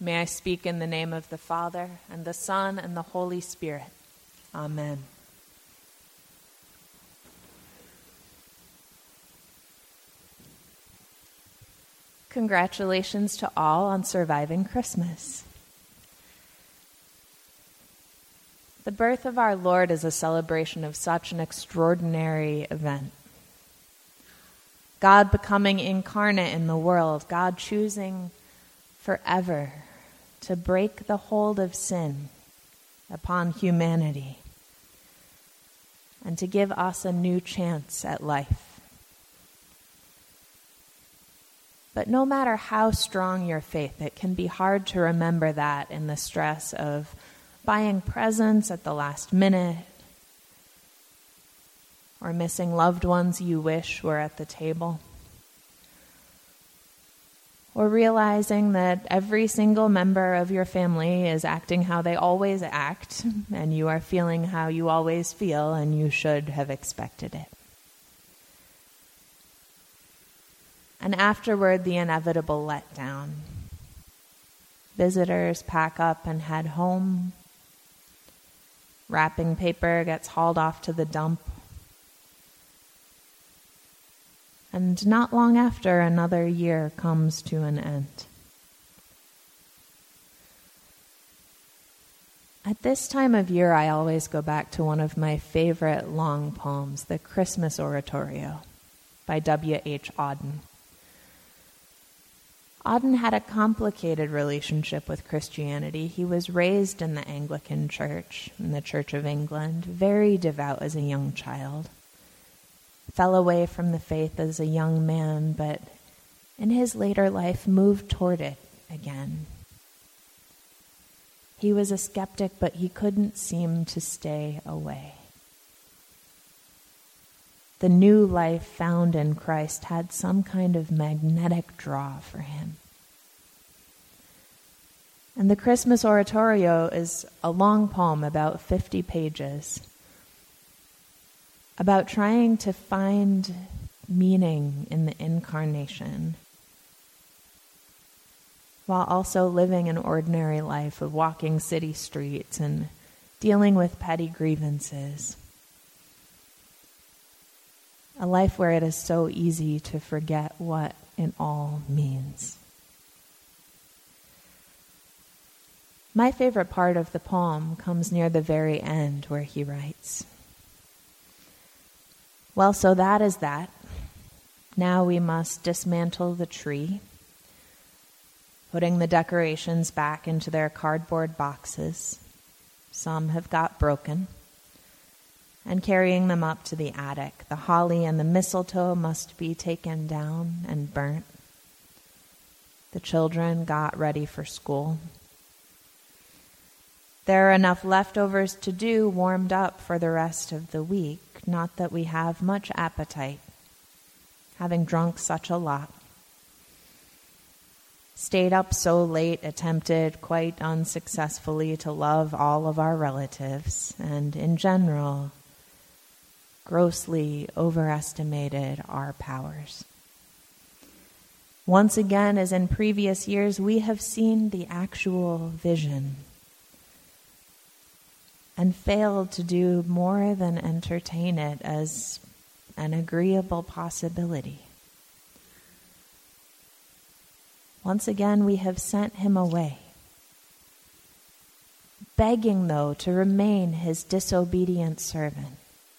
May I speak in the name of the Father, and the Son, and the Holy Spirit. Amen. Congratulations to all on surviving Christmas. The birth of our Lord is a celebration of such an extraordinary event. God becoming incarnate in the world, God choosing forever to break the hold of sin upon humanity and to give us a new chance at life. But no matter how strong your faith, it can be hard to remember that in the stress of buying presents at the last minute or missing loved ones you wish were at the table, or realizing that every single member of your family is acting how they always act, and you are feeling how you always feel, and you should have expected it. And afterward, the inevitable letdown. Visitors pack up and head home. Wrapping paper gets hauled off to the dump. And not long after, another year comes to an end. At this time of year, I always go back to one of my favorite long poems, The Christmas Oratorio by W.H. Auden. Auden had a complicated relationship with Christianity. He was raised in the Anglican Church, in the Church of England, very devout as a young child. Fell away from the faith as a young man, but in his later life moved toward it again. He was a skeptic, but he couldn't seem to stay away. The new life found in Christ had some kind of magnetic draw for him. And the Christmas Oratorio is a long poem, about 50 pages, about trying to find meaning in the incarnation while also living an ordinary life of walking city streets and dealing with petty grievances. A life where it is so easy to forget what it all means. My favorite part of the poem comes near the very end, where he writes, "Well, so that is that. Now we must dismantle the tree, putting the decorations back into their cardboard boxes. Some have got broken. And carrying them up to the attic. The holly and the mistletoe must be taken down and burnt. The children got ready for school. There are enough leftovers to do, warmed up for the rest of the week. Not that we have much appetite, having drunk such a lot. Stayed up so late, attempted quite unsuccessfully to love all of our relatives, and in general, grossly overestimated our powers. Once again, as in previous years, we have seen the actual vision and failed to do more than entertain it as an agreeable possibility. Once again, we have sent him away, begging, though, to remain his disobedient servant,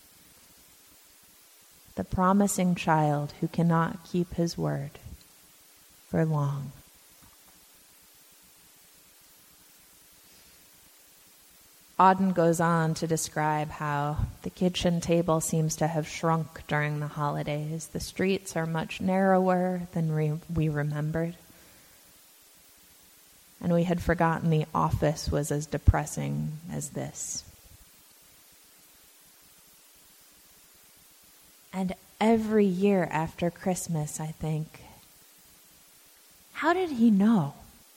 the promising child who cannot keep his word for long. Auden goes on to describe how the kitchen table seems to have shrunk during the holidays. The streets are much narrower than we remembered. And we had forgotten the office was as depressing as this. And every year after Christmas, I think, how did he know?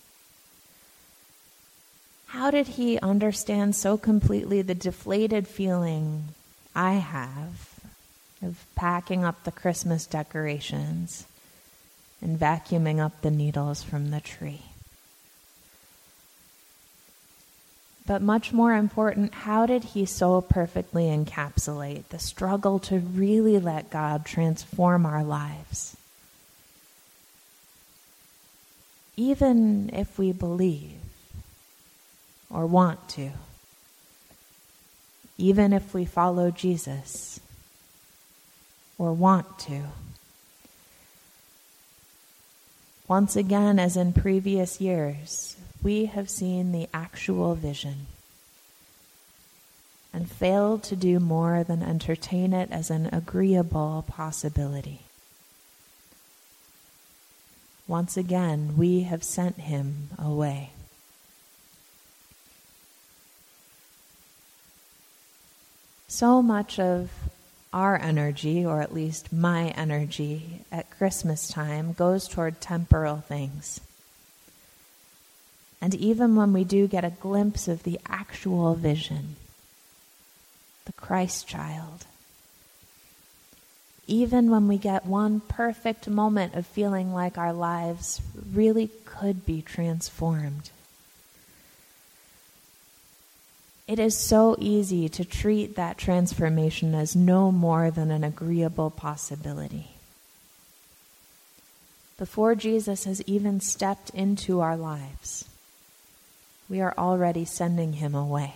How did he understand so completely the deflated feeling I have of packing up the Christmas decorations and vacuuming up the needles from the tree? But much more important, how did he so perfectly encapsulate the struggle to really let God transform our lives? Even if we believe or want to, even if we follow Jesus or want to. Once again, as in previous years, we have seen the actual vision and failed to do more than entertain it as an agreeable possibility. Once again, we have sent him away. So much of our energy, or at least my energy, at Christmas time goes toward temporal things. And even when we do get a glimpse of the actual vision, the Christ child, even when we get one perfect moment of feeling like our lives really could be transformed, it is so easy to treat that transformation as no more than an agreeable possibility. Before Jesus has even stepped into our lives, we are already sending him away.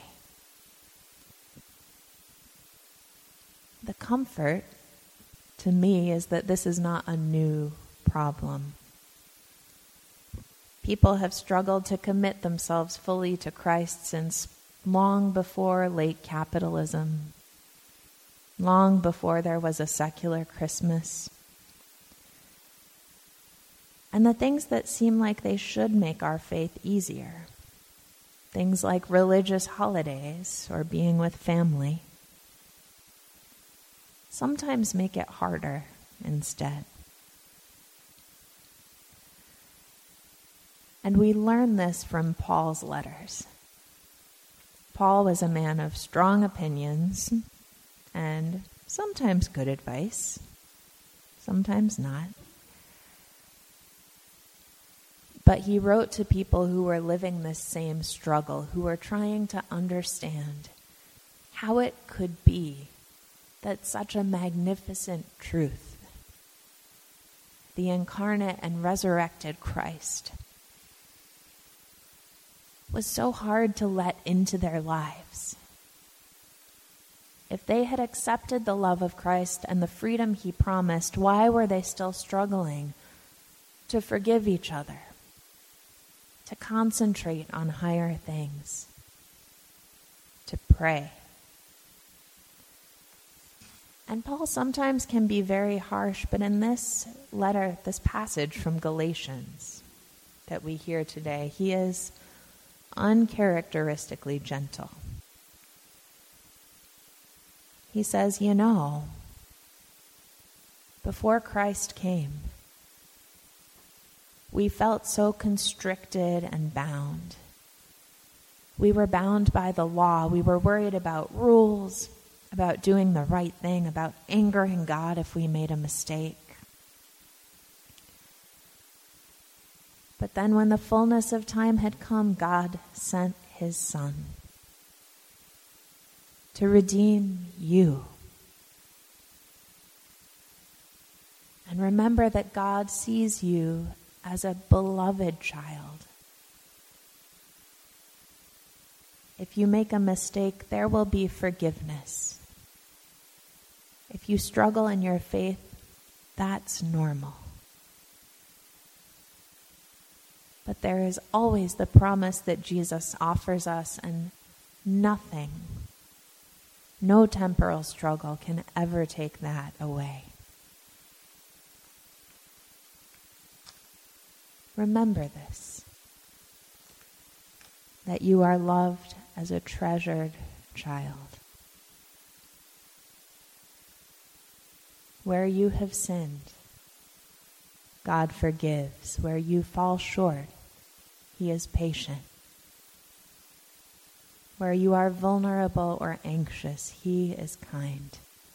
The comfort, to me, is that this is not a new problem. People have struggled to commit themselves fully to Christ since long before late capitalism, long before there was a secular Christmas. And the things that seem like they should make our faith easier, things like religious holidays or being with family, sometimes make it harder instead. And we learn this from Paul's letters. Paul was a man of strong opinions and sometimes good advice, sometimes not. But he wrote to people who were living this same struggle, who were trying to understand how it could be that such a magnificent truth, the incarnate and resurrected Christ, was so hard to let into their lives. If they had accepted the love of Christ and the freedom he promised, why were they still struggling to forgive each other, to concentrate on higher things, to pray? And Paul sometimes can be very harsh, but in this letter, this passage from Galatians that we hear today, he is uncharacteristically gentle. He says, before Christ came, we felt so constricted and bound. We were bound by the law. We were worried about rules, about doing the right thing, about angering God if we made a mistake. But then when the fullness of time had come, God sent his Son to redeem you. And remember that God sees you as a beloved child. If you make a mistake, there will be forgiveness. If you struggle in your faith, that's normal. But there is always the promise that Jesus offers us, and nothing, no temporal struggle can ever take that away. Remember this, that you are loved as a treasured child. Where you have sinned, God forgives. Where you fall short, he is patient. Where you are vulnerable or anxious, he is kind.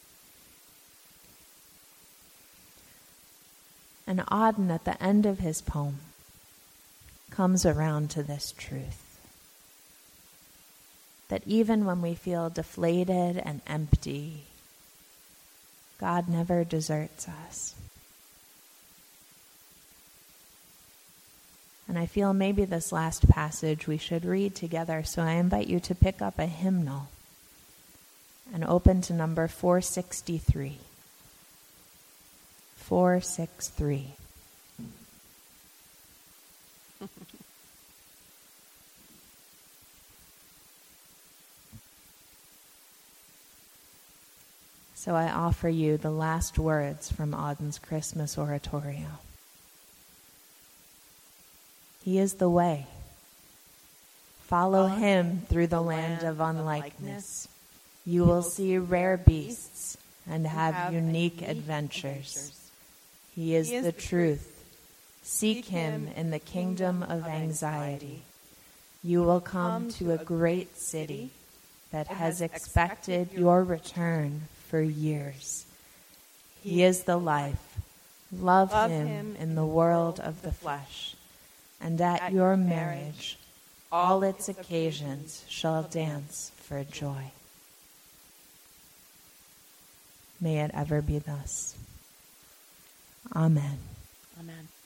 And Auden, at the end of his poem, comes around to this truth. that even when we feel deflated and empty, God never deserts us. And I feel maybe this last passage we should read together, so I invite you to pick up a hymnal and open to number 463. 463. So I offer you the last words from Auden's Christmas oratorio. He is the way. Follow him through the land of unlikeness. You will see rare beasts and have unique adventures. He is the truth. Seek him in the kingdom of anxiety. You will come to a great city that has expected your return for years. He is the life. Love him in the world of the flesh. And at your marriage, all its occasions shall dance for joy. May it ever be thus. Amen. Amen.